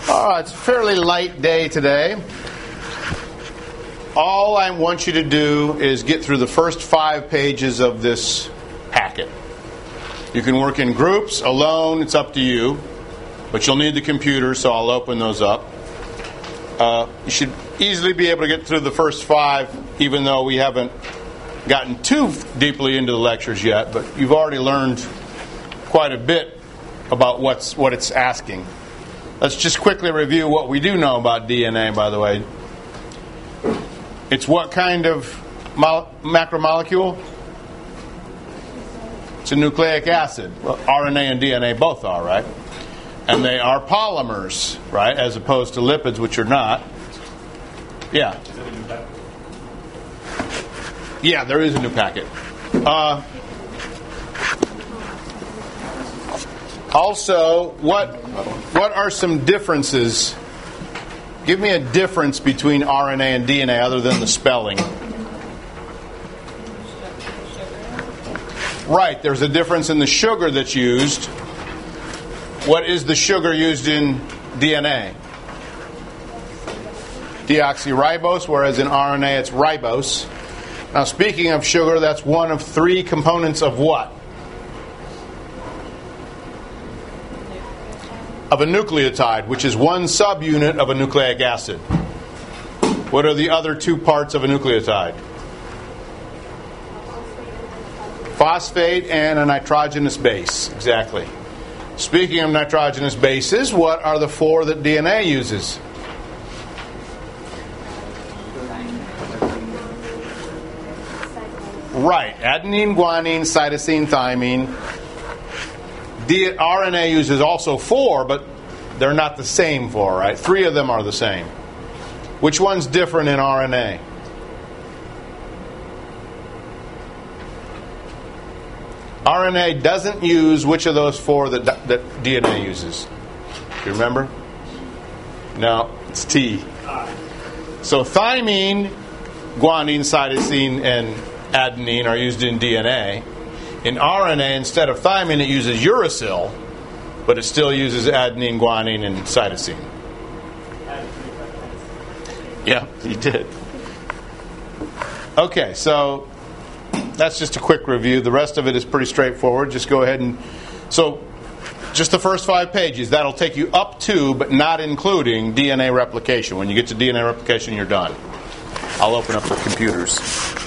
It's a fairly light day today. All I want you to do is get through the first 5 pages of this packet. You can work in groups, alone, it's up to you. But you'll need the computer, so I'll open those up. You should easily be able to get through the first 5, even though we haven't gotten too deeply into the lectures yet. But you've already learned quite a bit about what it's asking. Let's just quickly review what we do know about DNA, by the way. It's what kind of macromolecule? It's a nucleic acid. Well, RNA and DNA both are, right? And they are polymers, right, as opposed to lipids, which are not. Yeah. Yeah, there is a new packet. Also, what are some differences? Give me a difference between RNA and DNA other than the spelling. Right, there's a difference in the sugar that's used. What is the sugar used in DNA? Deoxyribose, whereas in RNA it's ribose. Now, speaking of sugar, that's one of 3 components of what? Of a nucleotide, which is one subunit of a nucleic acid. What are the other 2 parts of a nucleotide? Phosphate and a nitrogenous base. Exactly. Speaking of nitrogenous bases, what are the 4 that DNA uses? Right. Adenine, guanine, cytosine, thymine. RNA uses also 4, but they're not the same 4, right? 3 of them are the same. Which one's different in RNA? RNA doesn't use which of those 4 that DNA uses? Do you remember? No, it's T. So thymine, guanine, cytosine, and adenine are used in DNA. In RNA, instead of thymine, it uses uracil, but it still uses adenine, guanine, and cytosine. Yeah, you did. Okay, so that's just a quick review. The rest of it is pretty straightforward. Just go ahead and... So, just the first 5 pages. That'll take you up to, but not including, DNA replication. When you get to DNA replication, you're done. I'll open up the computers.